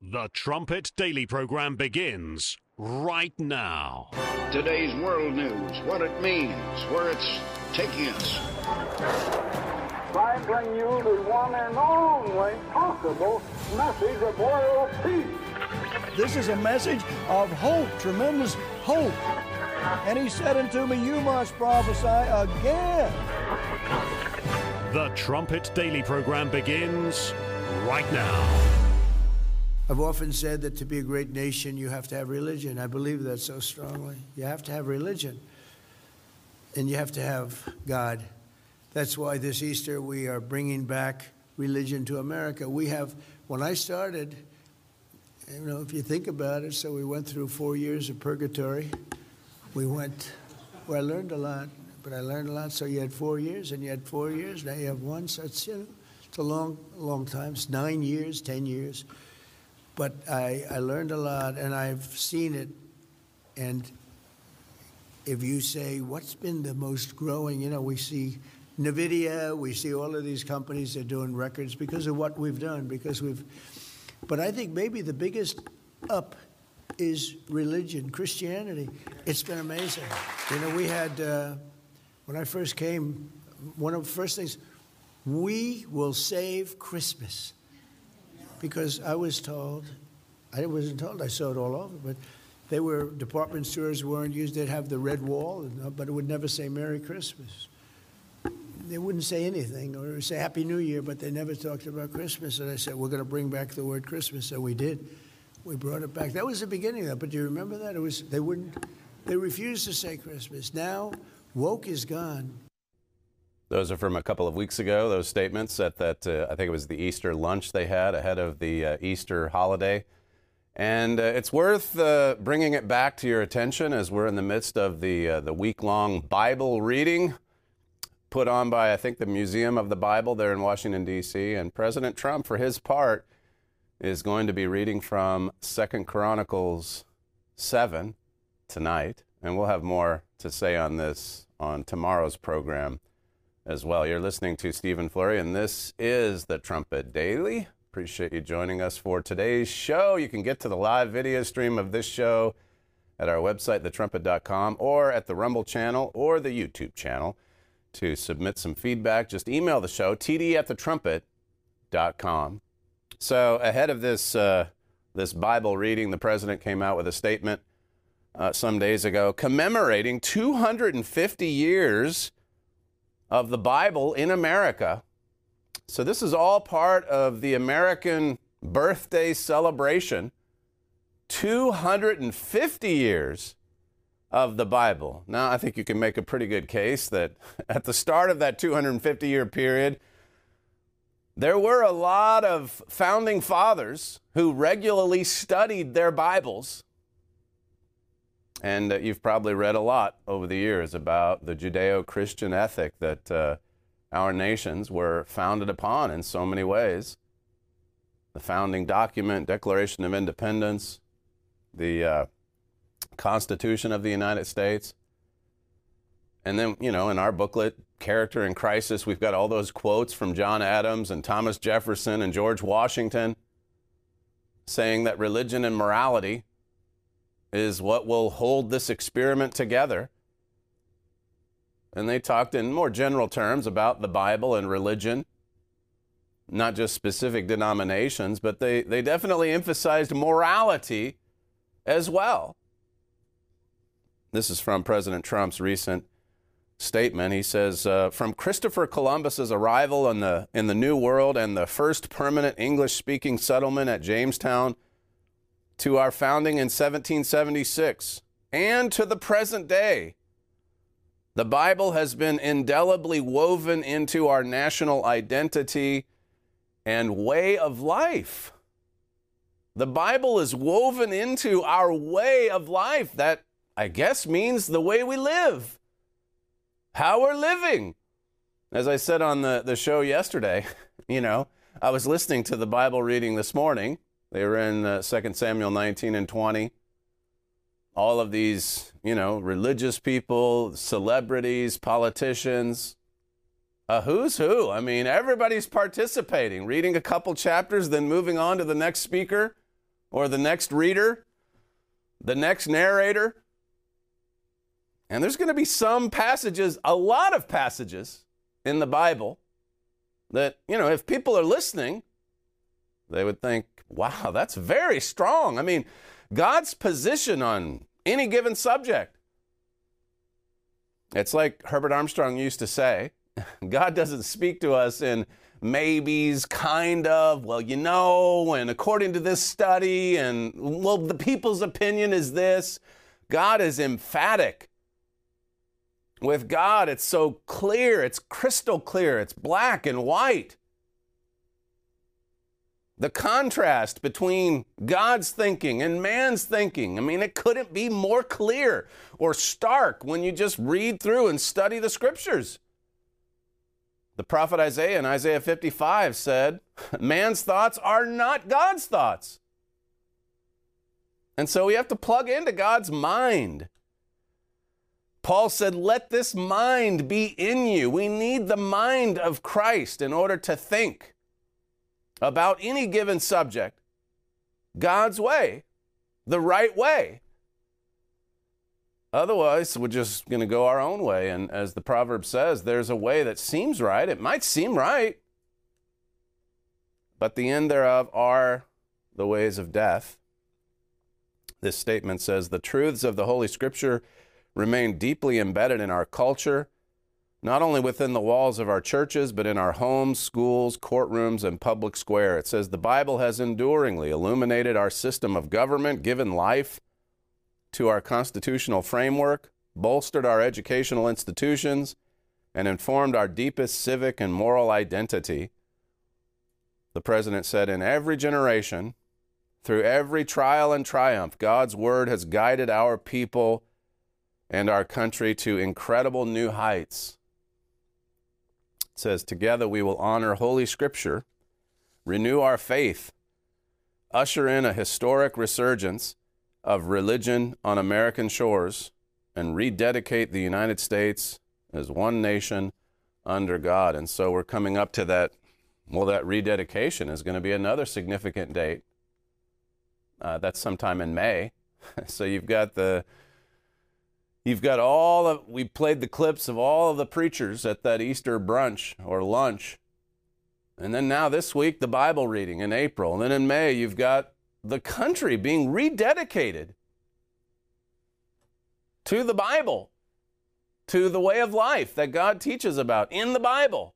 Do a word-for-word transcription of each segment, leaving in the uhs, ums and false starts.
The Trumpet Daily program begins right now. Today's world news, what it means, where it's taking us. I bring you the one and only possible message of world peace. This is a message of hope, tremendous hope. And he said unto me, you must prophesy again. The Trumpet Daily program begins right now. I've often said that to be a great nation, you have to have religion. I believe that so strongly. You have to have religion, and you have to have God. That's why this Easter we are bringing back religion to America. We have, when I started, you know, if you think about it, so we went through four years of purgatory. We went, well, I learned a lot, but I learned a lot. So you had four years, and you had four years. Now you have one, so it's, you know, it's a long, long time. It's nine years, ten years. But I, I learned a lot, and I've seen it. And if you say, what's been the most growing, you know, we see NVIDIA, we see all of these companies that are doing records because of what we've done, because we've, but I think maybe the biggest up is religion, Christianity. It's been amazing. You know, we had, uh, when I first came, one of the first things, we will save Christmas. Because I was told, I wasn't told, I saw it all over, but they were, department stores weren't used, they'd have the red wall, but it would never say Merry Christmas. They wouldn't say anything, or say Happy New Year, but they never talked about Christmas. And I said, we're going to bring back the word Christmas, so we did. We brought it back. That was the beginning of that, but do you remember that? It was, they wouldn't, they refused to say Christmas. Now, woke is gone. Those are from a couple of weeks ago, those statements at that, uh, I think it was the Easter lunch they had ahead of the uh, Easter holiday. And uh, it's worth uh, bringing it back to your attention as we're in the midst of the, uh, the week-long Bible reading put on by, I think, the Museum of the Bible there in Washington, D C And President Trump, for his part, is going to be reading from Second Chronicles seven tonight. And we'll have more to say on this on tomorrow's program as well. You're listening to Stephen Flurry, and this is the Trumpet Daily. Appreciate you joining us for today's show. You can get to the live video stream of this show at our website, the trumpet dot com, or at the Rumble channel or the YouTube channel. To submit some feedback, just email the show, t d at the trumpet dot com. So ahead of this, uh, this Bible reading, the president came out with a statement uh, some days ago commemorating two hundred fifty years of the Bible in America. So this is all part of the American birthday celebration. two hundred fifty years of the Bible. Now, I think you can make a pretty good case that at the start of that two hundred fifty year period, there were a lot of founding fathers who regularly studied their Bibles. And uh, you've probably read a lot over the years about the Judeo-Christian ethic that uh, our nations were founded upon in so many ways. The founding document, Declaration of Independence, the uh, Constitution of the United States. And then, you know, in our booklet, Character in Crisis, we've got all those quotes from John Adams and Thomas Jefferson and George Washington saying that religion and morality is what will hold this experiment together. And they talked in more general terms about the Bible and religion, not just specific denominations, but they, they definitely emphasized morality as well. This is from President Trump's recent statement. He says, uh, from Christopher Columbus's arrival in the, in the New World and the first permanent English-speaking settlement at Jamestown to our founding in seventeen seventy-six and to the present day, the Bible has been indelibly woven into our national identity and way of life. The Bible is woven into our way of life. That, I guess, means the way we live, how we're living. As I said on the, the show yesterday, you know, I was listening to the Bible reading this morning. They were in uh, Second Samuel nineteen and twenty. All of these, you know, religious people, celebrities, politicians, a who's who. I mean, everybody's participating, reading a couple chapters, then moving on to the next speaker. or the next reader, the next narrator. And there's going to be some passages, a lot of passages in the Bible that, you know, if people are listening, they would think, wow, that's very strong. I mean, God's position on any given subject. It's like Herbert Armstrong used to say, God doesn't speak to us in maybes, kind of, well, you know, and according to this study, and, well, the people's opinion is this. God is emphatic. With God, it's so clear, it's crystal clear, it's black and white. The contrast between God's thinking and man's thinking, I mean, it couldn't be more clear or stark when you just read through and study the scriptures. The prophet Isaiah in Isaiah fifty-five said, man's thoughts are not God's thoughts. And so we have to plug into God's mind. Paul said, let this mind be in you. We need the mind of Christ in order to think about any given subject God's way, the right way. Otherwise, we're just going to go our own way. And as the proverb says, there's a way that seems right. It might seem right, but the end thereof are the ways of death. This statement says, the truths of the Holy Scripture remain deeply embedded in our culture, not only within the walls of our churches, but in our homes, schools, courtrooms, and public square. It says the Bible has enduringly illuminated our system of government, given life to our constitutional framework, bolstered our educational institutions, and informed our deepest civic and moral identity. The president said, in every generation, through every trial and triumph, God's word has guided our people and our country to incredible new heights. It says, together we will honor Holy Scripture, renew our faith, usher in a historic resurgence of religion on American shores, and rededicate the United States as one nation under God. And so we're coming up to that, well, that rededication is going to be another significant date. Uh, that's sometime in May. So you've got the You've got all of, we played the clips of all of the preachers at that Easter brunch or lunch. And then now this week, the Bible reading in April. And then in May, you've got the country being rededicated to the Bible, to the way of life that God teaches about in the Bible.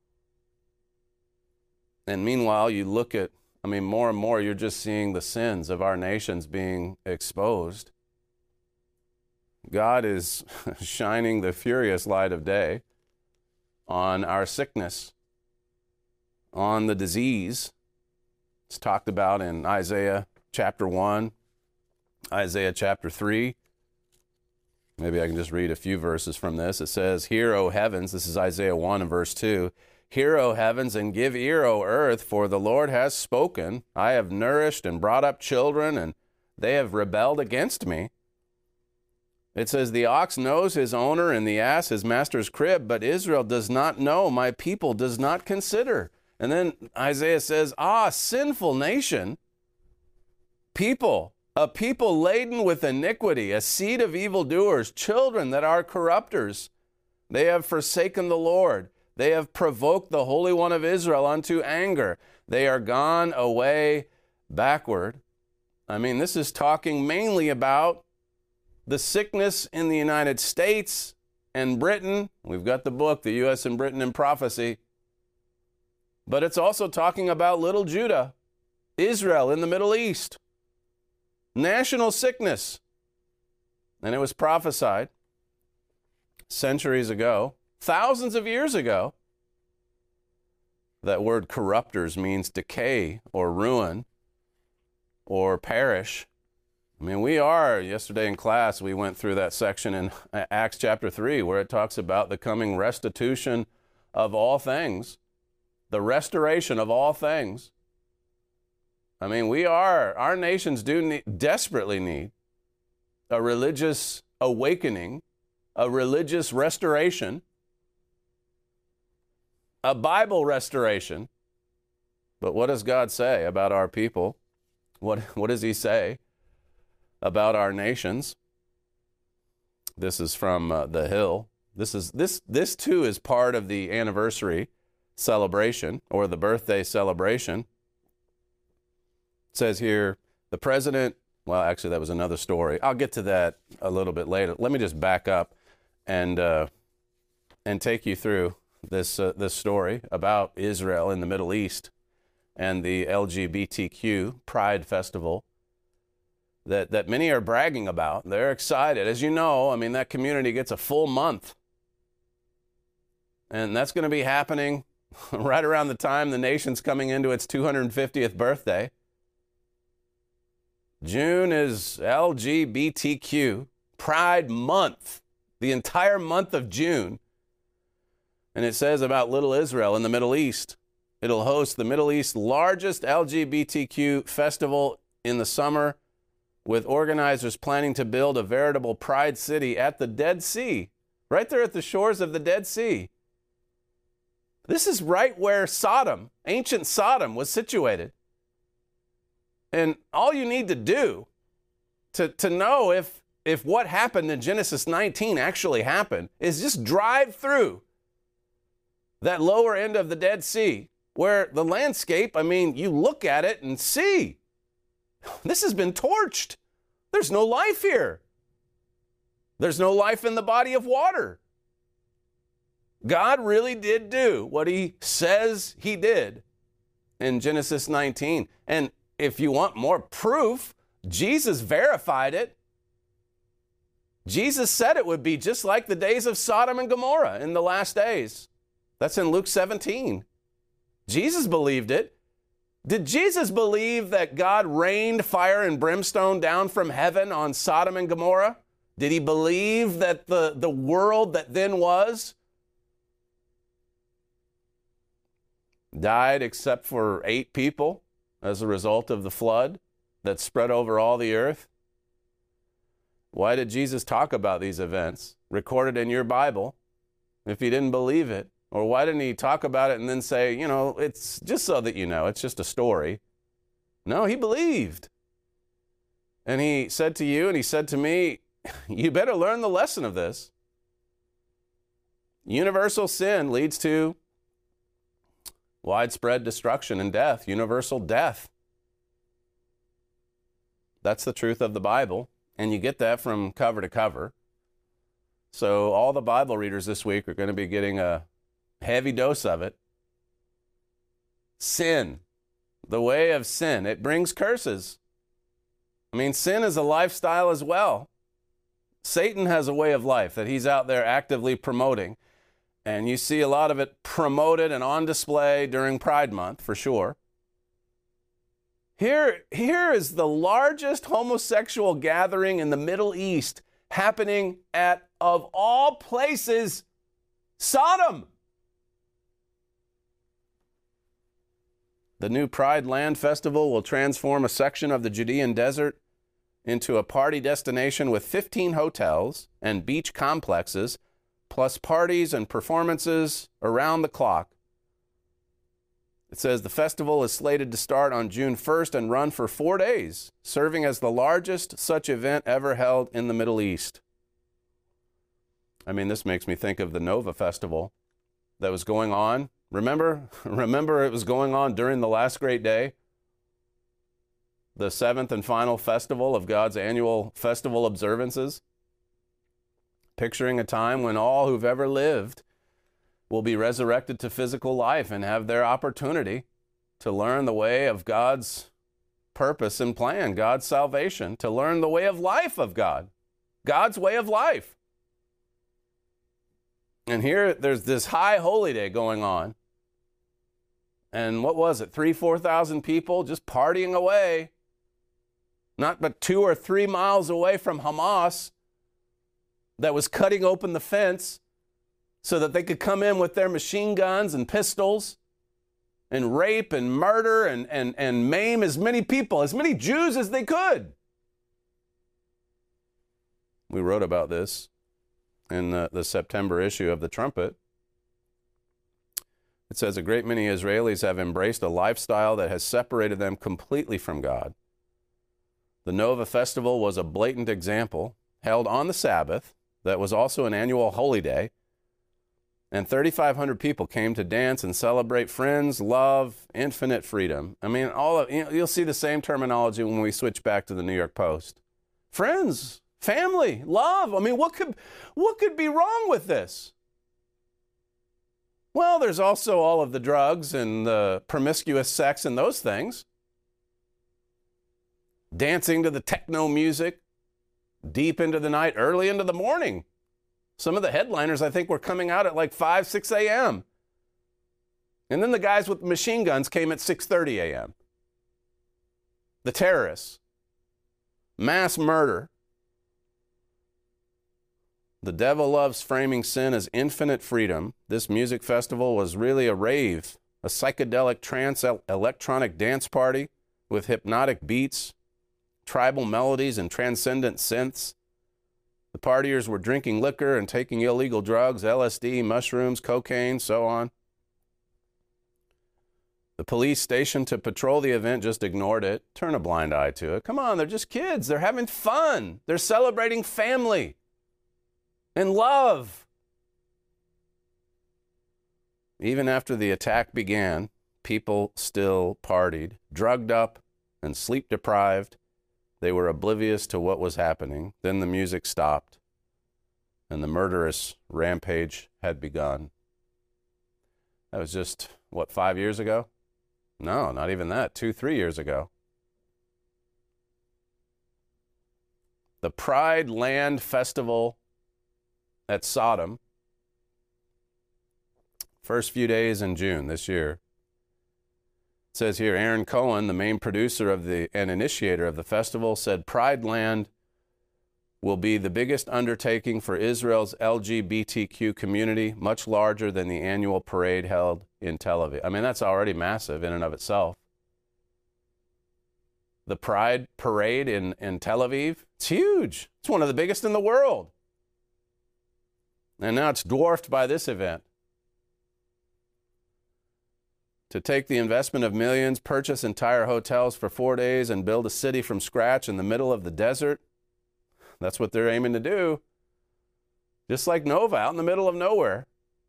And meanwhile, you look at, I mean, more and more, you're just seeing the sins of our nations being exposed. God is shining the furious light of day on our sickness, on the disease. It's talked about in Isaiah chapter one, Isaiah chapter three. Maybe I can just read a few verses from this. It says, hear, O heavens, this is Isaiah one and verse two. Hear, O heavens, and give ear, O earth, for the Lord has spoken. I have nourished and brought up children, and they have rebelled against me. It says, the ox knows his owner and the ass his master's crib, but Israel does not know, my people does not consider. And then Isaiah says, ah, sinful nation, people, a people laden with iniquity, a seed of evildoers, children that are corrupters. They have forsaken the Lord. They have provoked the Holy One of Israel unto anger. They are gone away backward. I mean, this is talking mainly about the sickness in the United States and Britain. We've got the book, The U S and Britain in Prophecy. But it's also talking about little Judah, Israel in the Middle East. National sickness. And it was prophesied centuries ago, thousands of years ago. That word corrupters means decay or ruin or perish. I mean, we are, yesterday in class, we went through that section in Acts chapter three where it talks about the coming restitution of all things, the restoration of all things. I mean, we are, our nations do need, desperately need a religious awakening, a religious restoration, a Bible restoration. But what does God say about our people? What, what does he say about our nations? This is from uh, The Hill. This is this this too is part of the anniversary celebration or the birthday celebration. It says here, the president, well, actually that was another story. I'll get to that a little bit later. Let me just back up and uh, and take you through this uh, this story about Israel in the Middle East and the L G B T Q Pride Festival that, that many are bragging about. They're excited. As you know, I mean, that community gets a full month. And that's going to be happening right around the time the nation's coming into its two hundred fiftieth birthday. June is L G B T Q Pride Month, the entire month of June. And it says about Little Israel in the Middle East, it'll host the Middle East's largest L G B T Q festival in the summer, with organizers planning to build a veritable pride city at the Dead Sea, right there at the shores of the Dead Sea. This is right where Sodom, ancient Sodom, was situated. And all you need to do to, to know if, if what happened in Genesis nineteen actually happened is just drive through that lower end of the Dead Sea, where the landscape, I mean, you look at it and see, this has been torched. There's no life here. There's no life in the body of water. God really did do what he says he did in Genesis nineteen. And if you want more proof, Jesus verified it. Jesus said it would be just like the days of Sodom and Gomorrah in the last days. That's in Luke seventeen. Jesus believed it. Did Jesus believe that God rained fire and brimstone down from heaven on Sodom and Gomorrah? Did he believe that the, the world that then was died except for eight people as a result of the flood that spread over all the earth? Why did Jesus talk about these events recorded in your Bible if he didn't believe it? Or why didn't he talk about it and then say, you know, it's just so that you know, it's just a story? No, he believed. And he said to you and he said to me, you better learn the lesson of this. Universal sin leads to widespread destruction and death, universal death. That's the truth of the Bible, and you get that from cover to cover. So all the Bible readers this week are going to be getting a heavy dose of it. Sin, the way of sin, it brings curses. I mean, sin is a lifestyle as well. Satan has a way of life that he's out there actively promoting. And you see a lot of it promoted and on display during Pride Month, for sure. Here, here is the largest homosexual gathering in the Middle East happening at, of all places, Sodom. The new Pride Land Festival will transform a section of the Judean desert into a party destination with fifteen hotels and beach complexes, plus parties and performances around the clock. It says the festival is slated to start on June first and run for four days, serving as the largest such event ever held in the Middle East. I mean, this makes me think of the Nova Festival that was going on. Remember, remember it was going on during the last great day? The seventh and final festival of God's annual festival observances. Picturing a time when all who've ever lived will be resurrected to physical life and have their opportunity to learn the way of God's purpose and plan, God's salvation, to learn the way of life of God, God's way of life. And here there's this high holy day going on. And what was it? Three, four thousand people just partying away. Not but two or three miles away from Hamas that was cutting open the fence so that they could come in with their machine guns and pistols and rape and murder and, and, and maim as many people, as many Jews as they could. We wrote about this in the, the September issue of the Trumpet. It says a great many Israelis have embraced a lifestyle that has separated them completely from God. The Nova Festival was a blatant example, held on the Sabbath, that was also an annual holy day, and thirty-five hundred people came to dance and celebrate friends, love, infinite freedom. I mean, all of, you know, you'll see the same terminology when we switch back to the New York Post. Friends, family, love. I mean, what could what could be wrong with this? Well, there's also all of the drugs and the promiscuous sex and those things. Dancing to the techno music deep into the night, early into the morning. Some of the headliners, I think, were coming out at like five, six a.m. And then the guys with machine guns came at six thirty a.m. The terrorists. Mass murder. The devil loves framing sin as infinite freedom. This music festival was really a rave, a psychedelic trance electronic dance party with hypnotic beats, tribal melodies, and transcendent synths. The partiers were drinking liquor and taking illegal drugs, L S D, mushrooms, cocaine, so on. The police stationed to patrol the event just ignored it, turned a blind eye to it. Come on, they're just kids. They're having fun. They're celebrating family and love. Even after the attack began, people still partied, drugged up and sleep deprived. They were oblivious to what was happening. Then the music stopped, and the murderous rampage had begun. That was just, what, five years ago? No, not even that. Two, three years ago. The Pride Land Festival at Sodom, first few days in June this year. It says here, Aaron Cohen, the main producer of the and initiator of the festival, said Pride Land will be the biggest undertaking for Israel's L G B T Q community, much larger than the annual parade held in Tel Aviv. I mean, that's already massive in and of itself. The Pride Parade in, in Tel Aviv, it's huge. It's one of the biggest in the world. And now it's dwarfed by this event. To take the investment of millions, purchase entire hotels for four days, and build a city from scratch in the middle of the desert. That's what they're aiming to do. Just like Nova, out in the middle of nowhere.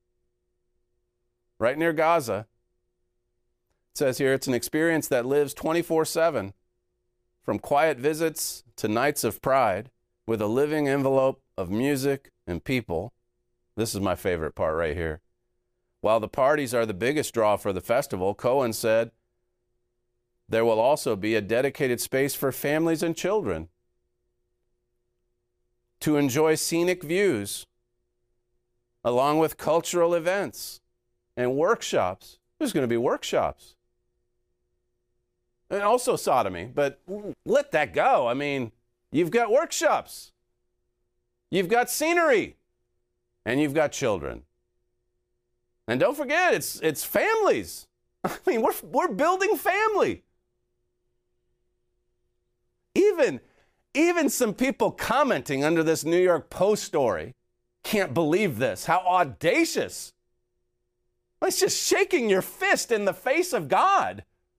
Right near Gaza. It says here, it's an experience that lives twenty-four seven. From quiet visits to nights of pride, with a living envelope of music and people. This is my favorite part right here. While the parties are the biggest draw for the festival, Cohen said, there will also be a dedicated space for families and children to enjoy scenic views, along with cultural events and workshops. There's going to be workshops. And also sodomy, but let that go. I mean, you've got workshops, you've got scenery, and you've got children. And don't forget, it's it's families. I mean, we're we're building family. Even, even some people commenting under this New York Post story can't believe this. How audacious. It's just shaking your fist in the face of God.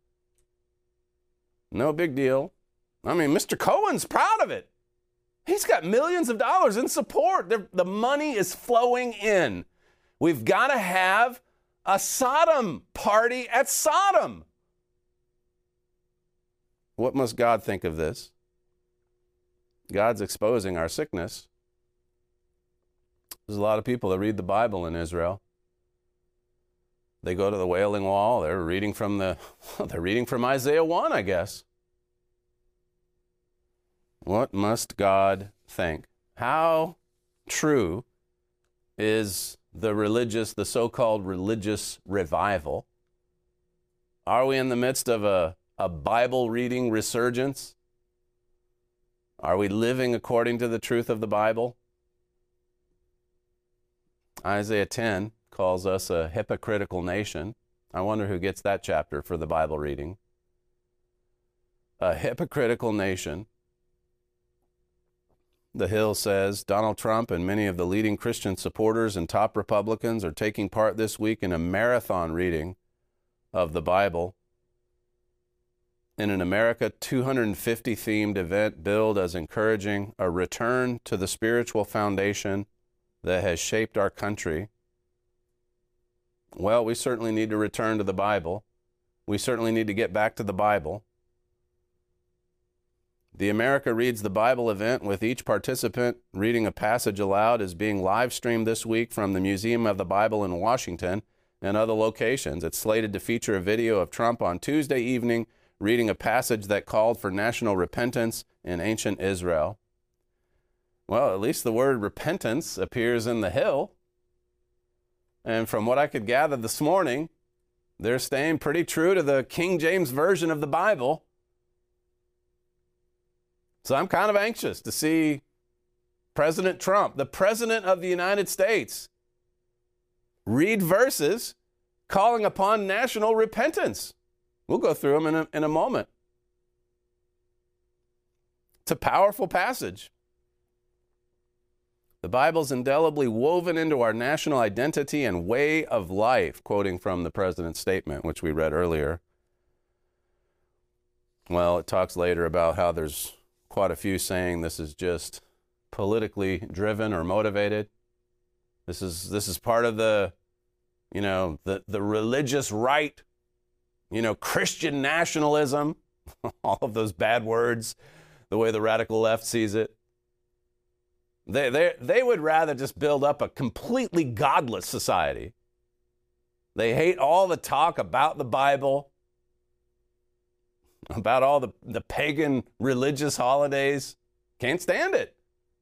No big deal. I mean, Mister Cohen's proud of it. He's got millions of dollars in support. The, the money is flowing in. We've got to have a Sodom party at Sodom. What must God think of this? God's exposing our sickness. There's a lot of people that read the Bible in Israel. They go to the Wailing Wall. They're reading from the, they're reading from Isaiah one, I guess. What must God think? How true is the religious, the so-called religious revival? Are we in the midst of a, a Bible reading resurgence? Are we living according to the truth of the Bible? Isaiah ten calls us a hypocritical nation. I wonder who gets that chapter for the Bible reading. A hypocritical nation. The Hill says Donald Trump and many of the leading Christian supporters and top Republicans are taking part this week in a marathon reading of the Bible. in an America two hundred fifty themed event billed as encouraging a return to the spiritual foundation that has shaped our country. Well, we certainly need to return to the Bible. We certainly need to get back to the Bible. The America Reads the Bible event, with each participant reading a passage aloud, is being live streamed this week from the Museum of the Bible in Washington and other locations. It's slated to feature a video of Trump on Tuesday evening reading a passage that called for national repentance in ancient Israel. Well, at least the word repentance appears in the Hill. And from what I could gather this morning, they're staying pretty true to the King James Version of the Bible. So I'm kind of anxious to see President Trump, the President of the United States, read verses calling upon national repentance. We'll go through them in a, in a moment. It's a powerful passage. The Bible's indelibly woven into our national identity and way of life, quoting from the president's statement, which we read earlier. Well, it talks later about how there's quite a few saying this is just politically driven or motivated. This is this is part of the, you know, the, the religious right, you know, Christian nationalism, all of those bad words, the way the radical left sees it. They, they, they would rather just build up a completely godless society. They hate all the talk about the Bible, about all the, the pagan religious holidays. Can't stand it.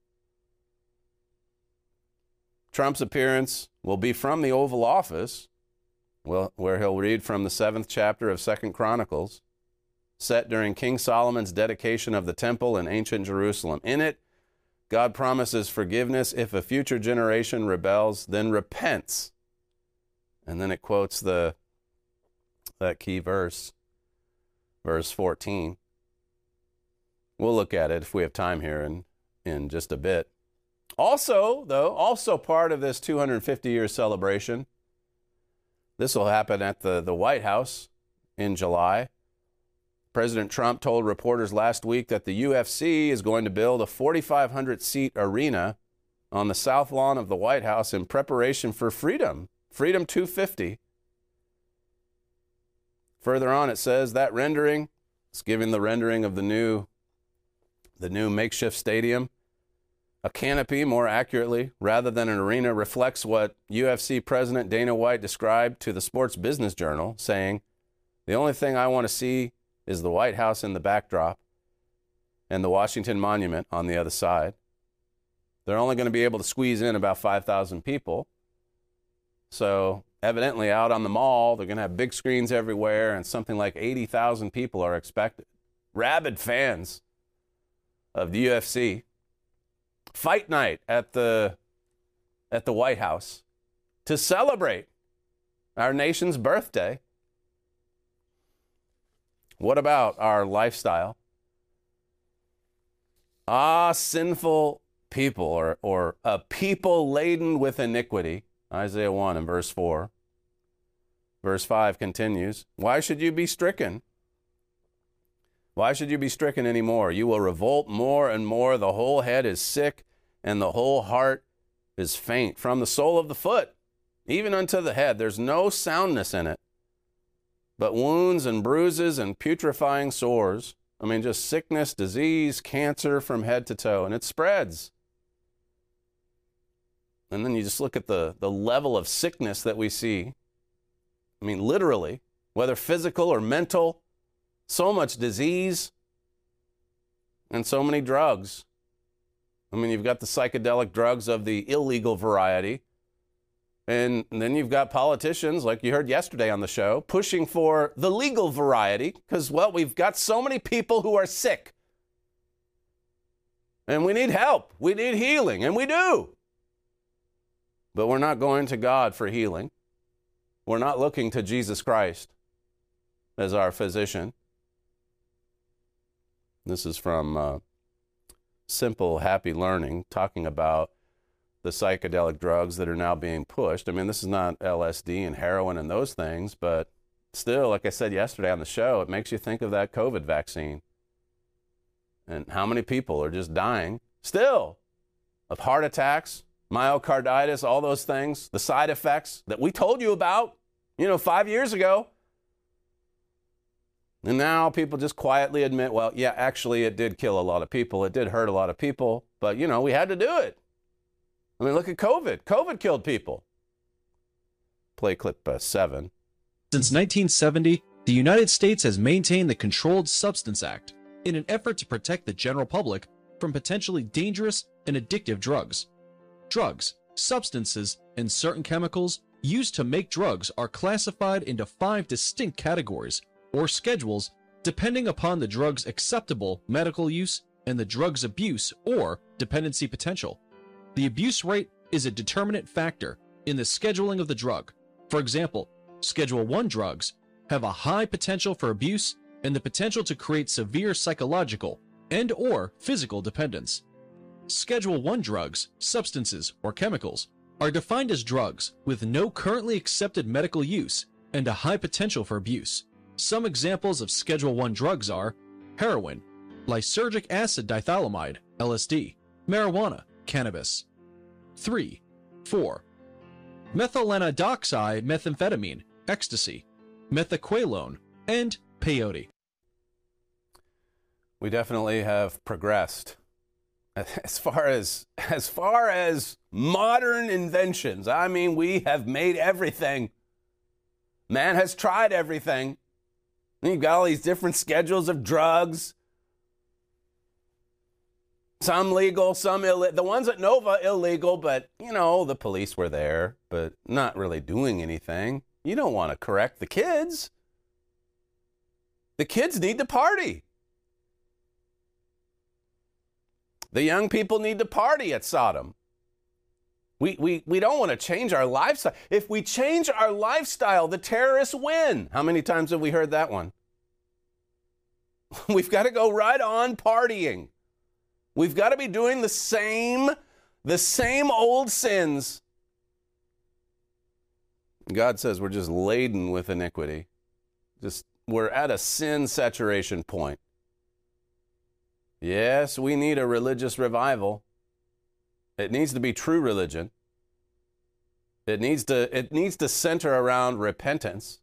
Trump's appearance will be from the Oval Office, well, where he'll read from the seventh chapter of Second Chronicles, set during King Solomon's dedication of the temple in ancient Jerusalem. In it, God promises forgiveness if a future generation rebels, then repents. And then it quotes the that key verse, verse fourteen. We'll look at it if we have time here in, in just a bit. Also, though, also part of this two hundred fifty year celebration, this will happen at the, the White House in July. President Trump told reporters last week that the U F C is going to build a forty-five hundred seat arena on the south lawn of the White House in preparation for Freedom, Freedom two fifty. Further on, it says that rendering, it's giving the rendering of the new, the new makeshift stadium. A canopy, more accurately, rather than an arena, reflects what U F C President Dana White described to the Sports Business Journal, saying, "The only thing I want to see is the White House in the backdrop and the Washington Monument on the other side." They're only going to be able to squeeze in about five thousand people. So evidently out on the mall, they're going to have big screens everywhere, and something like eighty thousand people are expected. Rabid fans of the U F C. Fight night at the, at the White House to celebrate our nation's birthday. What about our lifestyle? Ah, sinful people, or, or a people laden with iniquity. Isaiah one and verse four. Verse five continues, "Why should you be stricken? Why should you be stricken anymore? You will revolt more and more. The whole head is sick, and the whole heart is faint. From the sole of the foot, even unto the head, there's no soundness in it, but wounds and bruises and putrefying sores." I mean, just sickness, disease, cancer from head to toe, and it spreads. And then you just look at the, the level of sickness that we see. I mean, literally, whether physical or mental, so much disease and so many drugs. I mean, you've got the psychedelic drugs of the illegal variety. And then you've got politicians, like you heard yesterday on the show, pushing for the legal variety because, well, we've got so many people who are sick. And we need help. We need healing, and we do. But we're not going to God for healing. We're not looking to Jesus Christ as our physician. This is from uh, Simple Happy Learning, talking about the psychedelic drugs that are now being pushed. I mean, this is not L S D and heroin and those things, but still, like I said yesterday on the show, it makes you think of that COVID vaccine. And how many people are just dying still of heart attacks, myocarditis, all those things, the side effects that we told you about, you know, five years ago. And now people just quietly admit, well, yeah, actually it did kill a lot of people. It did hurt a lot of people. But, you know, we had to do it. I mean, look at COVID. COVID killed people. Play clip uh, seven. Since nineteen seventy, the United States has maintained the Controlled Substance Act in an effort to protect the general public from potentially dangerous and addictive drugs. Drugs, substances, and certain chemicals used to make drugs are classified into five distinct categories or schedules depending upon the drug's acceptable medical use and the drug's abuse or dependency potential. The abuse rate is a determinant factor in the scheduling of the drug. For example, Schedule one drugs have a high potential for abuse and the potential to create severe psychological and or physical dependence. Schedule one drugs, substances, or chemicals are defined as drugs with no currently accepted medical use and a high potential for abuse. Some examples of Schedule one drugs are heroin, lysergic acid dithylamide, L S D, marijuana, cannabis. three. four. Methylenidoxide methamphetamine, ecstasy, methaqualone, and peyote. We definitely have progressed. As far as as far as modern inventions, I mean, we have made everything. Man has tried everything. And you've got all these different schedules of drugs. Some legal, some illegal. The ones at Nova, illegal, but, you know, the police were there, but not really doing anything. You don't want to correct the kids. The kids need to party. The young people need to party at Sodom. We, we, we don't want to change our lifestyle. If we change our lifestyle, the terrorists win. How many times have we heard that one? We've got to go right on partying. We've got to be doing the same, the same old sins. God says we're just laden with iniquity. Just, we're at a sin saturation point. Yes, we need a religious revival. It needs to be true religion. It needs to, it needs to center around repentance.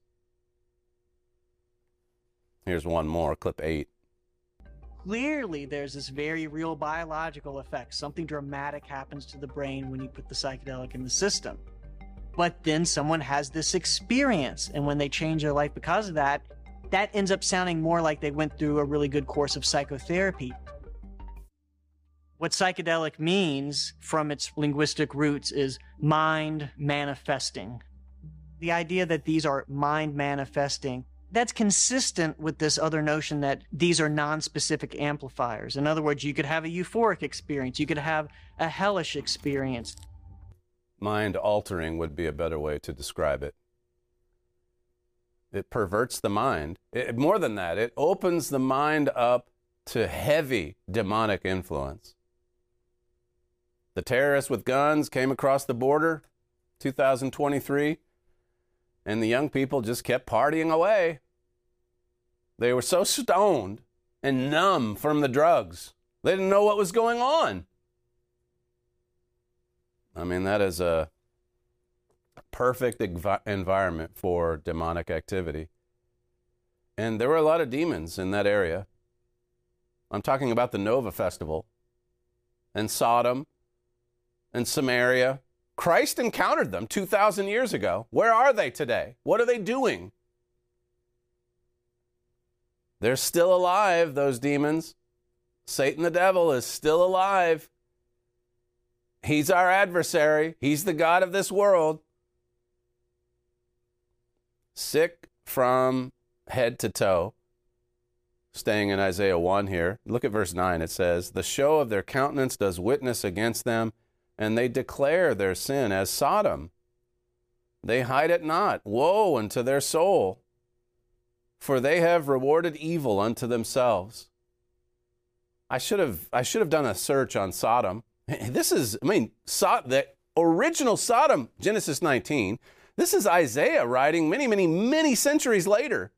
Here's one more, clip eight. Clearly, there's this very real biological effect. Something dramatic happens to the brain when you put the psychedelic in the system. But then someone has this experience, and when they change their life because of that, that ends up sounding more like they went through a really good course of psychotherapy. What psychedelic means from its linguistic roots is mind manifesting. The idea that these are mind manifesting, that's consistent with this other notion that these are non-specific amplifiers. In other words, you could have a euphoric experience, you could have a hellish experience. Mind altering would be a better way to describe it. It perverts the mind. It, more than that, it opens the mind up to heavy demonic influence. The terrorists with guns came across the border, two thousand twenty-three, and the young people just kept partying away. They were so stoned and numb from the drugs. They didn't know what was going on. I mean, that is a perfect env- environment for demonic activity. And there were a lot of demons in that area. I'm talking about the Nova Festival and Sodom and Samaria. Christ encountered them two thousand years ago. Where are they today? What are they doing? They're still alive, those demons. Satan the devil is still alive. He's our adversary. He's the god of this world. Sick from head to toe. Staying in Isaiah one here. Look at verse nine. It says, "The show of their countenance does witness against them, and they declare their sin as Sodom. They hide it not. Woe unto their soul, for they have rewarded evil unto themselves." I should have I should have done a search on Sodom. This is, I mean, so, the original Sodom, Genesis nineteen, This is Isaiah writing many, many, many centuries later.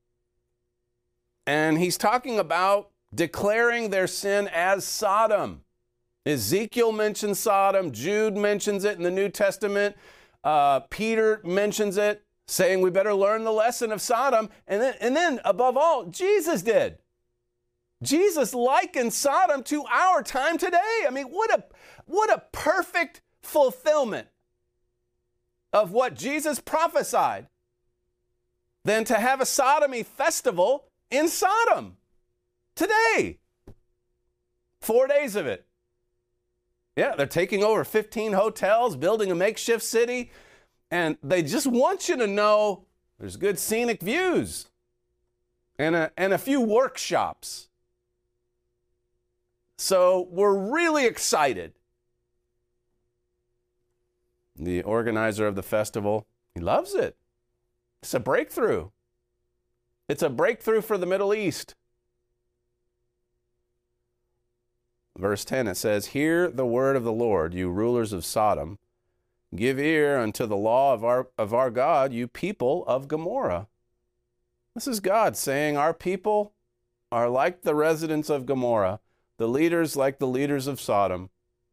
And he's talking about declaring their sin as Sodom. Ezekiel mentions Sodom. Jude mentions it in the New Testament. Uh, Peter mentions it, saying we better learn the lesson of Sodom. And then, and then, above all, Jesus did. Jesus likened Sodom to our time today. I mean, what a, what a perfect fulfillment of what Jesus prophesied than to have a sodomy festival in Sodom today. Four days of it. Yeah, they're taking over fifteen hotels, building a makeshift city, and they just want you to know there's good scenic views and a, and a few workshops. So we're really excited. The organizer of the festival, he loves it. It's a breakthrough. It's a breakthrough for the Middle East. Verse ten, it says, "Hear the word of the Lord, you rulers of Sodom. Give ear unto the law of our, of our God, you people of Gomorrah." This is God saying our people are like the residents of Gomorrah, the leaders like the leaders of Sodom.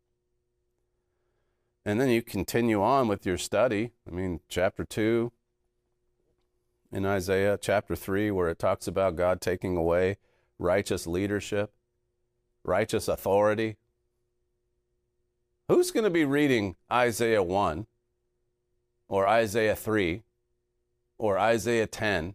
And then you continue on with your study. I mean, chapter two in Isaiah, chapter three, where it talks about God taking away righteous leadership, righteous authority. Who's going to be reading Isaiah one or Isaiah three or Isaiah ten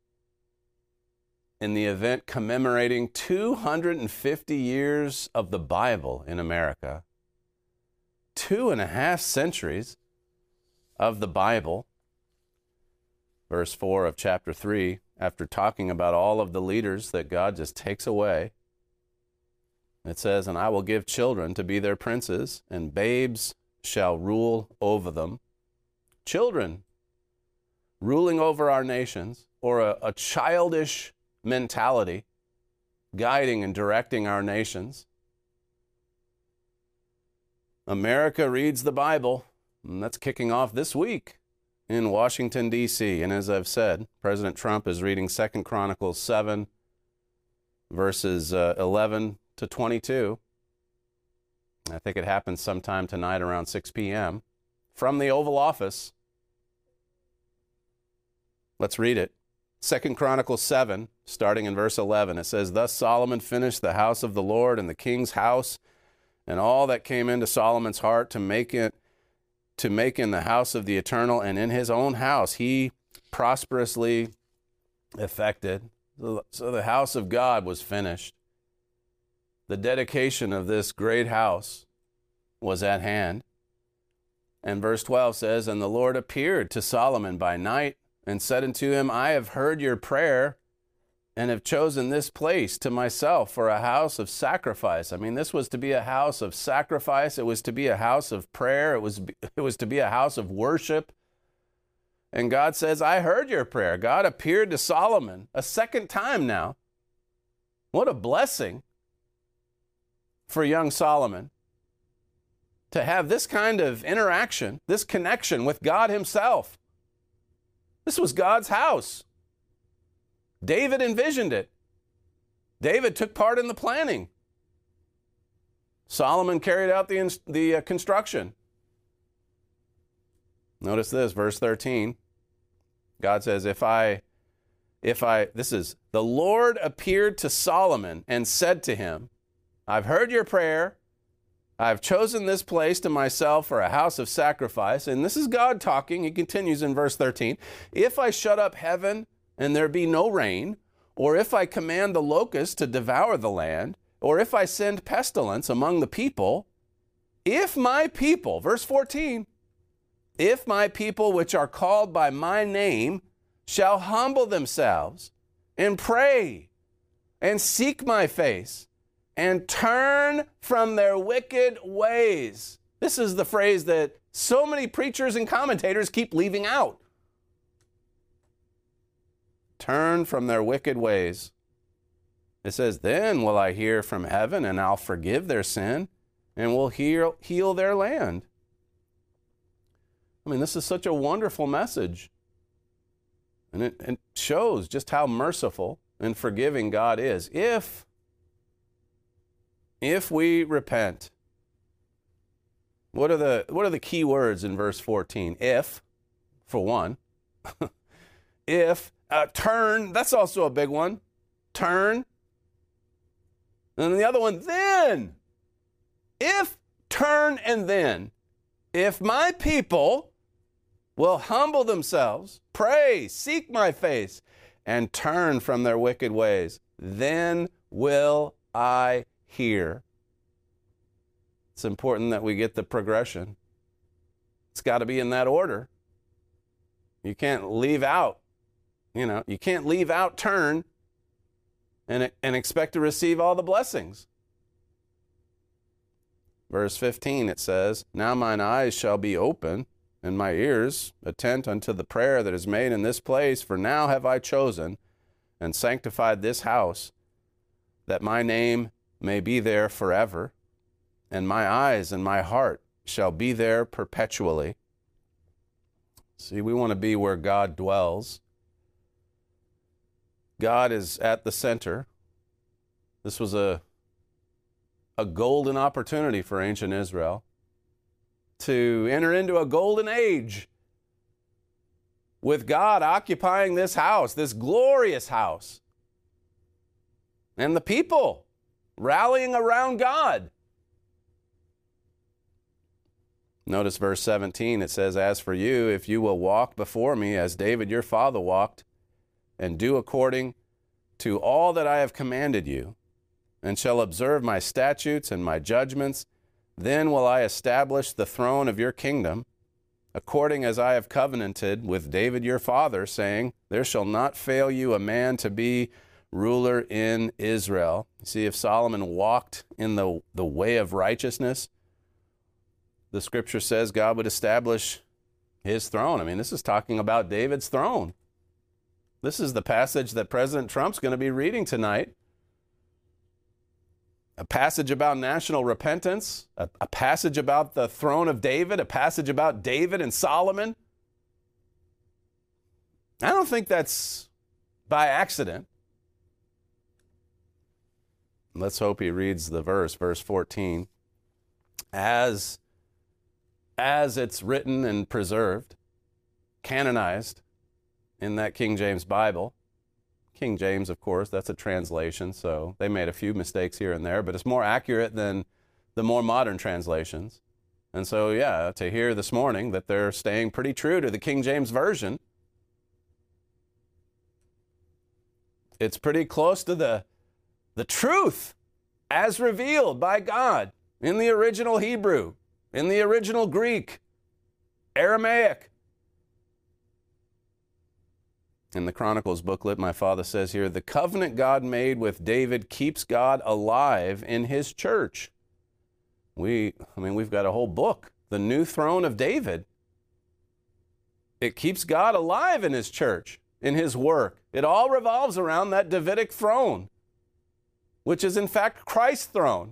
in the event commemorating two hundred fifty years of the Bible in America? Two and a half centuries of the Bible. Verse four of chapter three, after talking about all of the leaders that God just takes away, it says, "And I will give children to be their princes, and babes shall rule over them." Children ruling over our nations, or a, a childish mentality guiding and directing our nations. America reads the Bible, and that's kicking off this week in Washington, D C And as I've said, President Trump is reading Second Chronicles seven, verses uh, eleven to twenty-two. I think it happens sometime tonight around six p.m. from the Oval Office. Let's read it. Second Chronicles seven, starting in verse eleven. It says, "Thus Solomon finished the house of the Lord and the king's house, and all that came into Solomon's heart to make it to make in the house of the eternal, and in his own house he prosperously effected." So the house of God was finished. The dedication of this great house was at hand. And verse twelve says, "And the Lord appeared to Solomon by night and said unto him, I have heard your prayer and have chosen this place to myself for a house of sacrifice." I mean, this was to be a house of sacrifice. It was to be a house of prayer. It was, it was to be a house of worship. And God says, I heard your prayer. God appeared to Solomon a second time now. What a blessing for young Solomon to have this kind of interaction, this connection with God himself. This was God's house. David envisioned it. David took part in the planning. Solomon carried out the, the uh, construction. Notice this, verse thirteen. God says, if I, if I, this is, "The Lord appeared to Solomon and said to him, I've heard your prayer. I've chosen this place to myself for a house of sacrifice." And this is God talking. He continues in verse thirteen. "If I shut up heaven and there be no rain, or if I command the locusts to devour the land, or if I send pestilence among the people, if my people," verse fourteen, "if my people which are called by my name shall humble themselves and pray and seek my face and turn from their wicked ways." This is the phrase that so many preachers and commentators keep leaving out. Turn from their wicked ways. It says, "Then will I hear from heaven, and I'll forgive their sin, and will heal, heal their land." I mean, this is such a wonderful message. And it, it shows just how merciful and forgiving God is. If, if we repent, what are the, what are the key words in verse fourteen? If, for one. If, uh, turn, that's also a big one. Turn. And the other one, then. If, turn, and then. If my people will humble themselves, pray, seek my face, and turn from their wicked ways, then will I hear. It's important that we get the progression. It's got to be in that order. You can't leave out, you know, you can't leave out turn and, and expect to receive all the blessings. Verse fifteen, it says, now mine eyes shall be open, and my ears attent unto the prayer that is made in this place. For now have I chosen and sanctified this house, that my name may be there forever, and my eyes and my heart shall be there perpetually. See, we want to be where God dwells. God is at the center. This was a, a golden opportunity for ancient Israel to enter into a golden age with God occupying this house, this glorious house, and the people rallying around God. Notice verse seventeen, it says, as for you, if you will walk before me as David your father walked, and do according to all that I have commanded you, and shall observe my statutes and my judgments, then will I establish the throne of your kingdom, according as I have covenanted with David your father, saying, there shall not fail you a man to be ruler in Israel. See, if Solomon walked in the, the way of righteousness, the scripture says God would establish his throne. I mean, this is talking about David's throne. This is the passage that President Trump's going to be reading tonight. A passage about national repentance, a, a passage about the throne of David, a passage about David and Solomon. I don't think that's by accident. Let's hope he reads the verse, verse fourteen. As, as it's written and preserved, canonized in that King James Bible. King James, of course, that's a translation, so they made a few mistakes here and there, but it's more accurate than the more modern translations. And so, yeah, to hear this morning that they're staying pretty true to the King James Version, it's pretty close to the, the truth as revealed by God in the original Hebrew, in the original Greek, Aramaic. In the Chronicles booklet, my father says here, the covenant God made with David keeps God alive in his church. We, I mean, we've got a whole book, the new throne of David. It keeps God alive in his church, in his work. It all revolves around that Davidic throne, which is in fact Christ's throne.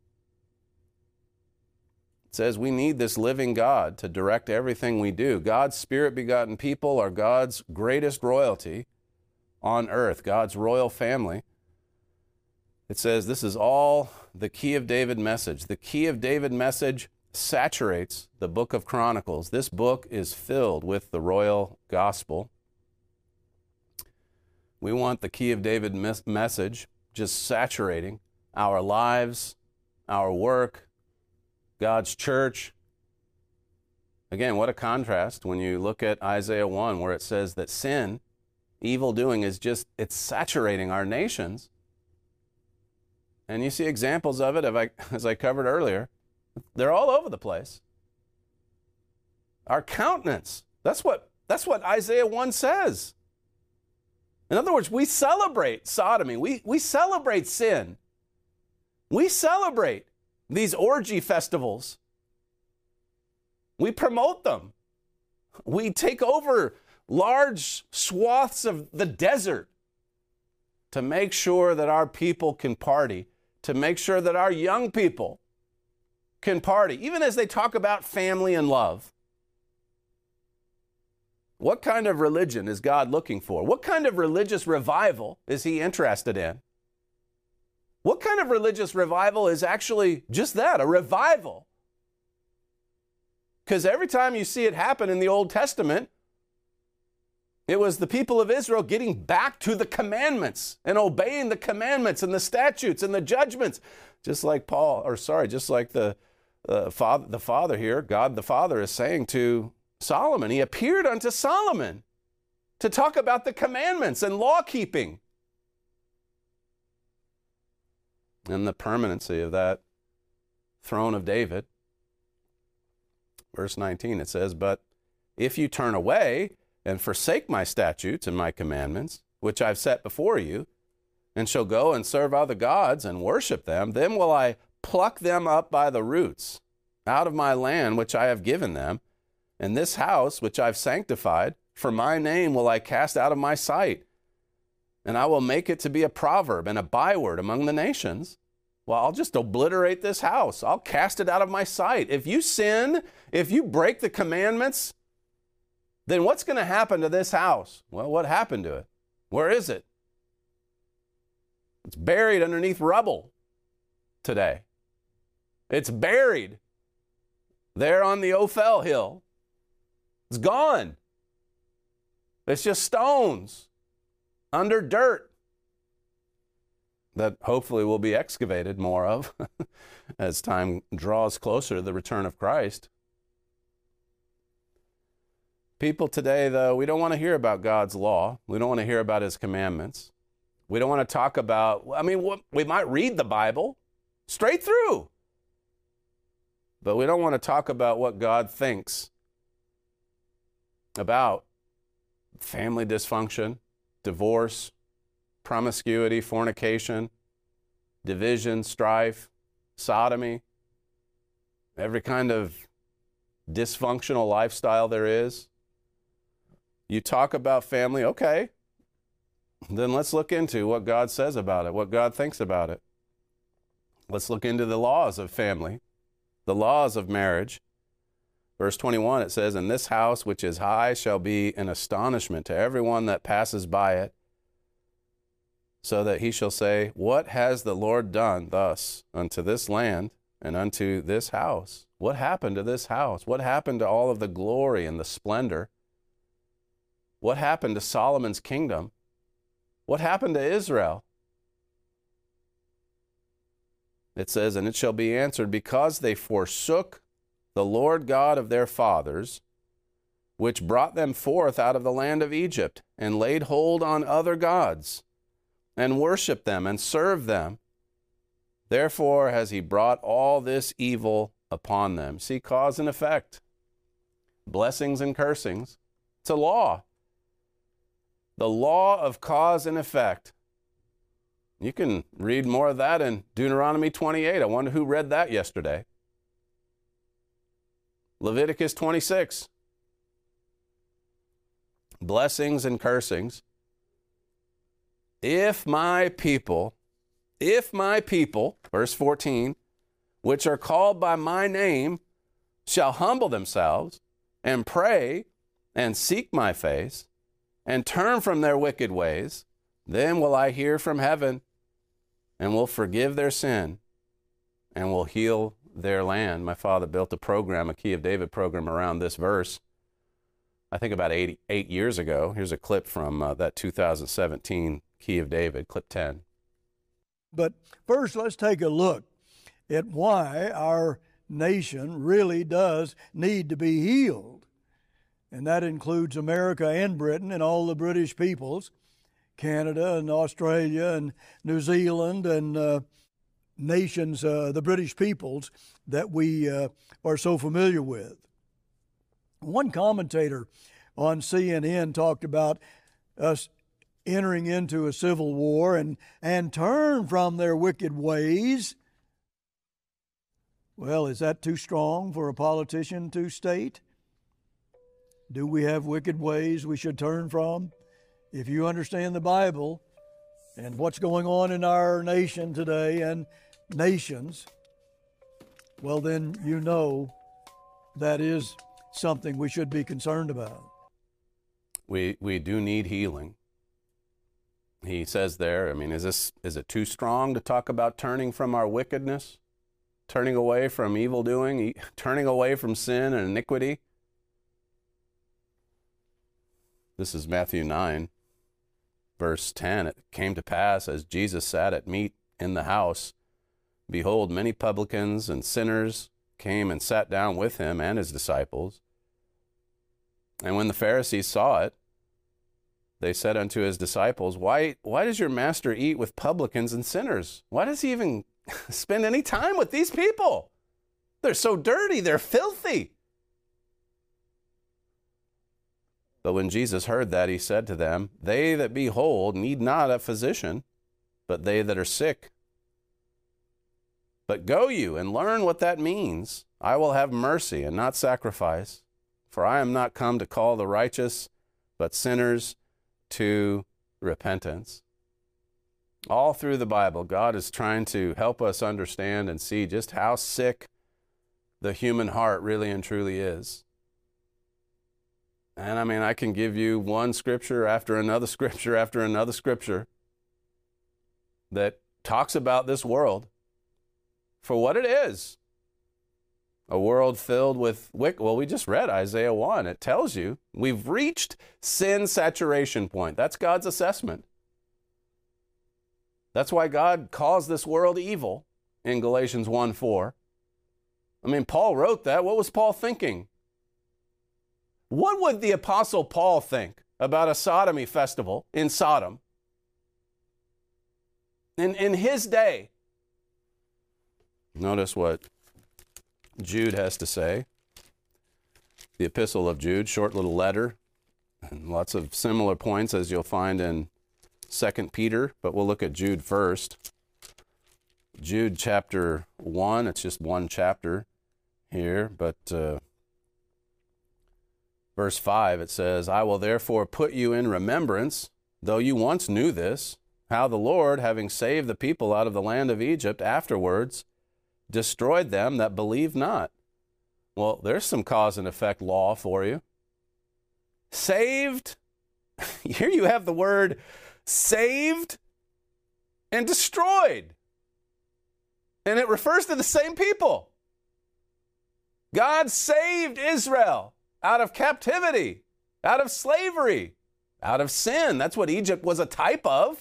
It says we need this living God to direct everything we do. God's spirit-begotten people are God's greatest royalty on earth, God's royal family. It says this is all the Key of David message. The Key of David message saturates the book of Chronicles. This book is filled with the royal gospel. We want the Key of David mes- message just saturating our lives, our work, God's church. Again, what a contrast when you look at Isaiah one, where it says that sin, evil doing, is just, it's saturating our nations. And you see examples of it, as I covered earlier. They're all over the place. Our countenance, that's what, that's what Isaiah one says. In other words, we celebrate sodomy. We, we celebrate sin. We celebrate these orgy festivals. We promote them. We take over large swaths of the desert to make sure that our people can party, to make sure that our young people can party, even as they talk about family and love. What kind of religion is God looking for? What kind of religious revival is he interested in? What kind of religious revival is actually just that, a revival? Because every time you see it happen in the Old Testament, it was the people of Israel getting back to the commandments and obeying the commandments and the statutes and the judgments. Just like Paul, or sorry, just like the, uh, father, the Father here, God the Father is saying to Solomon. He appeared unto Solomon to talk about the commandments and law keeping and the permanency of that throne of David. Verse nineteen, it says, but if you turn away and forsake my statutes and my commandments, which I've set before you, and shall go and serve other gods and worship them, then will I pluck them up by the roots out of my land which I have given them, and this house which I've sanctified, for my name will I cast out of my sight, and I will make it to be a proverb and a byword among the nations. Well, I'll just obliterate this house. I'll cast it out of my sight. If you sin, if you break the commandments, then what's going to happen to this house? Well, what happened to it? Where is it? It's buried underneath rubble today. It's buried there on the Ophel Hill. It's gone. It's just stones under dirt that hopefully will be excavated more of as time draws closer to the return of Christ. People today, though, we don't want to hear about God's law. We don't want to hear about his commandments. We don't want to talk about, I mean, we might read the Bible straight through, but we don't want to talk about what God thinks about family dysfunction, divorce, promiscuity, fornication, division, strife, sodomy, every kind of dysfunctional lifestyle there is. You talk about family, okay, then let's look into what God says about it, what God thinks about it. Let's look into the laws of family, the laws of marriage. Verse twenty-one, it says, and this house which is high shall be an astonishment to everyone that passes by it, so that he shall say, what has the Lord done thus unto this land and unto this house? What happened to this house? What happened to all of the glory and the splendor? What happened to Solomon's kingdom? What happened to Israel? It says, and it shall be answered, because they forsook the Lord God of their fathers, which brought them forth out of the land of Egypt, and laid hold on other gods, and worshiped them, and served them. Therefore has he brought all this evil upon them. See, cause and effect. Blessings and cursings. It's a law. The law of cause and effect. You can read more of that in Deuteronomy twenty-eight. I wonder who read that yesterday. Leviticus twenty-six. Blessings and cursings. If my people, if my people, verse fourteen, which are called by my name, shall humble themselves and pray and seek my face and turn from their wicked ways, then will I hear from heaven and will forgive their sin and will heal their land. My father built a program, a Key of David program around this verse, I think about eight, eight years ago. Here's a clip from uh, that two thousand seventeen Key of David, clip ten. But first, let's take a look at why our nation really does need to be healed. And that includes America and Britain and all the British peoples, Canada and Australia and New Zealand and uh, nations, uh, the British peoples that we uh, are so familiar with. One commentator on C N N talked about us entering into a civil war and, and turn from their wicked ways. Well, is that too strong for a politician to state? Do we have wicked ways we should turn from? If you understand the Bible and what's going on in our nation today and nations, well, then you know that is something we should be concerned about. we, we do need healing. He says there, I mean, is this, is it too strong to talk about turning from our wickedness? Turning away from evil doing, turning away from sin and iniquity? This is Matthew nine, verse ten. It came to pass, as Jesus sat at meat in the house, behold, many publicans and sinners came and sat down with him and his disciples. And when the Pharisees saw it, they said unto his disciples, Why, why does your master eat with publicans and sinners? Why does he even spend any time with these people? They're so dirty, they're filthy. But when Jesus heard that, he said to them, They that be whole need not a physician, but they that are sick. But go you and learn what that means. I will have mercy and not sacrifice, for I am not come to call the righteous, but sinners to repentance. All through the Bible, God is trying to help us understand and see just how sick the human heart really and truly is. And I mean, I can give you one scripture after another scripture after another scripture that talks about this world for what it is. A world filled with wicked. Well, we just read Isaiah one. It tells you we've reached sin saturation point. That's God's assessment. That's why God calls this world evil in Galatians one four. I mean, Paul wrote that. What was Paul thinking? What would the Apostle Paul think about a sodomy festival in Sodom in, in his day? Notice what Jude has to say. The Epistle of Jude, short little letter, and lots of similar points as you'll find in Second Peter, but we'll look at Jude first. Jude chapter one, it's just one chapter here, but uh, verse five, it says, I will therefore put you in remembrance, though you once knew this, how the Lord, having saved the people out of the land of Egypt, afterwards destroyed them that believed not. Well, there's some cause and effect law for you. Saved, here you have the word saved and destroyed. And it refers to the same people. God saved Israel out of captivity, out of slavery, out of sin. That's what Egypt was a type of.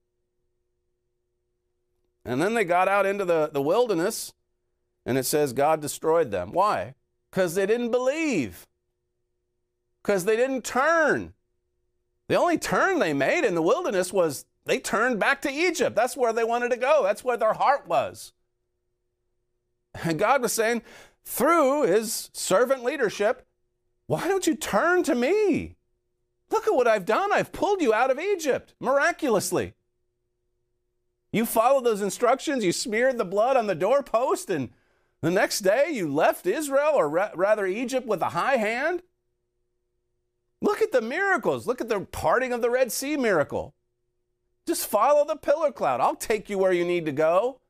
And then they got out into the, the wilderness, and it says God destroyed them. Why? Because they didn't believe. Because they didn't turn. The only turn they made in the wilderness was they turned back to Egypt. That's where they wanted to go. That's where their heart was. And God was saying, through his servant leadership, why don't you turn to me? Look at what I've done. I've pulled you out of Egypt miraculously. You followed those instructions. You smeared the blood on the doorpost, and the next day you left Israel, or ra- rather Egypt, with a high hand. Look at the miracles. Look at the parting of the Red Sea miracle. Just follow the pillar cloud. I'll take you where you need to go.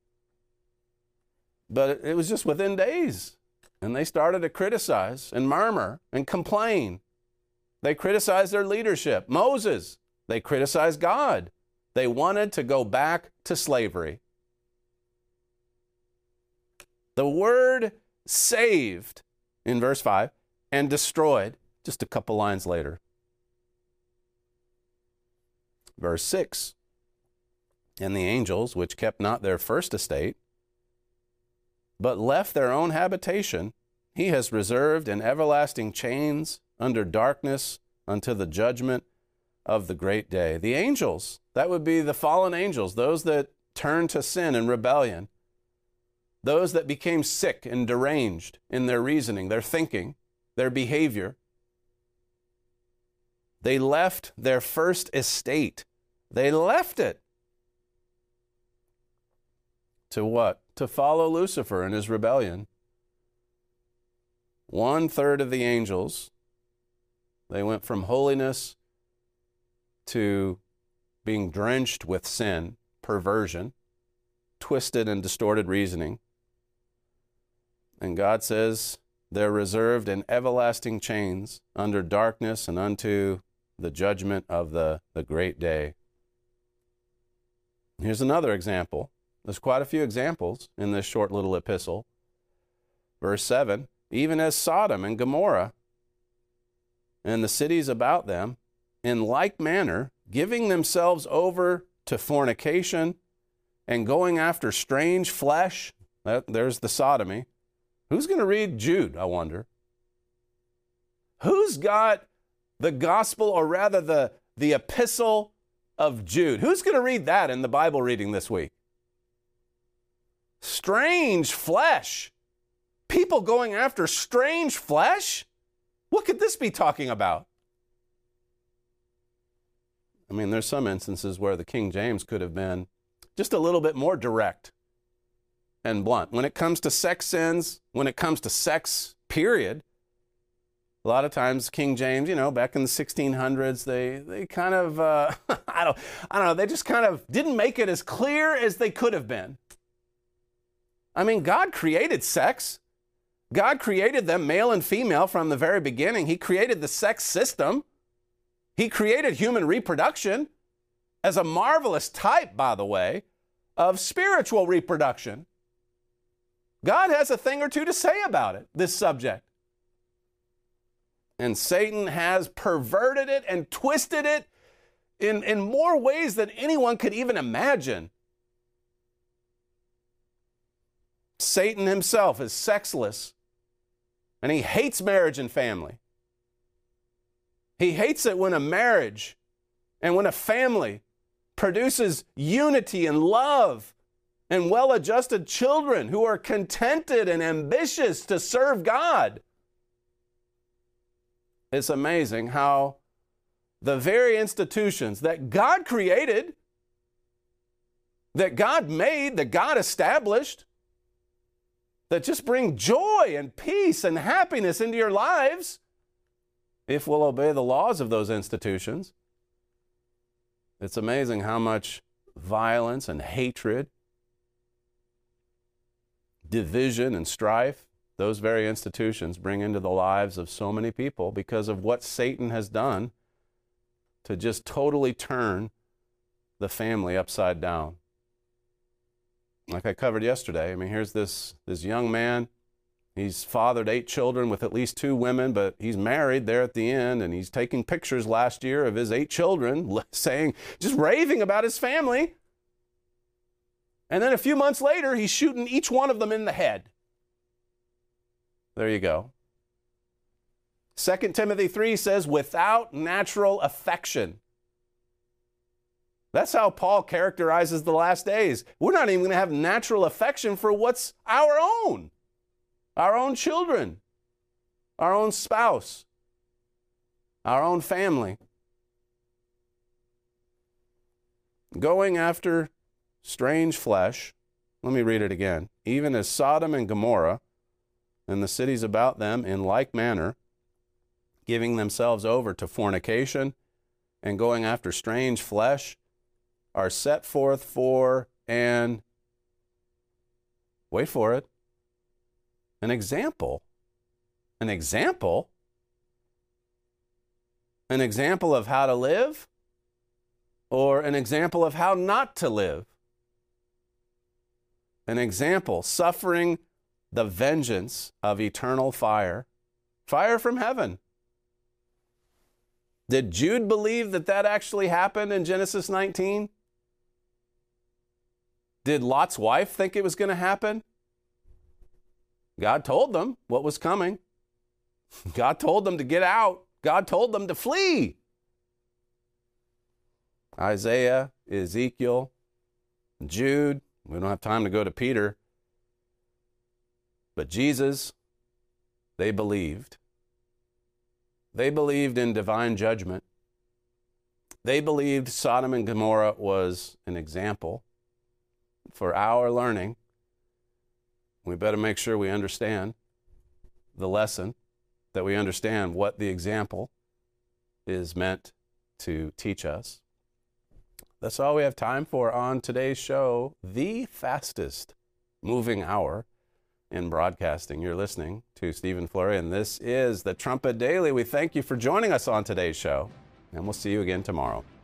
But it was just within days. And they started to criticize and murmur and complain. They criticized their leadership. Moses, they criticized God. They wanted to go back to slavery. The word saved in verse five and destroyed just a couple lines later. Verse six, and the angels which kept not their first estate, but left their own habitation, he has reserved in everlasting chains under darkness unto the judgment of the great day. The angels, that would be the fallen angels, those that turned to sin and rebellion, those that became sick and deranged in their reasoning, their thinking, their behavior. They left their first estate. They left it. To what? To follow Lucifer and his rebellion. One third of the angels, they went from holiness to being drenched with sin, perversion, twisted and distorted reasoning. And God says, they're reserved in everlasting chains under darkness and unto the judgment of the, the great day. Here's another example. There's quite a few examples in this short little epistle. Verse seven, even as Sodom and Gomorrah and the cities about them, in like manner, giving themselves over to fornication and going after strange flesh. That, there's the sodomy. Who's going to read Jude, I wonder? Who's got the gospel, or rather the, the epistle of Jude? Who's going to read that in the Bible reading this week? Strange flesh. People going after strange flesh? What could this be talking about? I mean, there's some instances where the King James could have been just a little bit more direct and blunt. When it comes to sex sins, when it comes to sex, period, a lot of times King James, you know, back in the sixteen hundreds, they they kind of, uh, I don't, I don't know, they just kind of didn't make it as clear as they could have been. I mean, God created sex. God created them male and female from the very beginning. He created the sex system. He created human reproduction as a marvelous type, by the way, of spiritual reproduction. God has a thing or two to say about it, this subject. And Satan has perverted it and twisted it in, in more ways than anyone could even imagine. Satan himself is sexless, and he hates marriage and family. He hates it when a marriage and when a family produces unity and love and well-adjusted children who are contented and ambitious to serve God. It's amazing how the very institutions that God created, that God made, that God established, that just bring joy and peace and happiness into your lives, if we'll obey the laws of those institutions. It's amazing how much violence and hatred, division and strife those very institutions bring into the lives of so many people because of what Satan has done to just totally turn the family upside down. Like I covered yesterday, I mean, here's this, this young man. He's fathered eight children with at least two women, but he's married there at the end, and he's taking pictures last year of his eight children, saying, just raving about his family. And then a few months later, he's shooting each one of them in the head. There you go. Second Timothy three says, without natural affection. That's how Paul characterizes the last days. We're not even going to have natural affection for what's our own. Our own children, our own spouse, our own family. Going after strange flesh. Let me read it again. Even as Sodom and Gomorrah and the cities about them in like manner, giving themselves over to fornication and going after strange flesh, are set forth for an, wait for it, an example. An example? An example of how to live? Or an example of how not to live? An example, suffering the vengeance of eternal fire. Fire from heaven. Did Jude believe that that actually happened in Genesis nineteen? Did Lot's wife think it was going to happen? God told them what was coming. God told them to get out. God told them to flee. Isaiah, Ezekiel, Jude. We don't have time to go to Peter. But Jesus, they believed. They believed in divine judgment. They believed Sodom and Gomorrah was an example for our learning. We better make sure we understand the lesson, that we understand what the example is meant to teach us. That's all we have time for on today's show, the fastest moving hour in broadcasting. You're listening to Stephen Flurry, and this is the Trumpet Daily. We thank you for joining us on today's show, and we'll see you again tomorrow.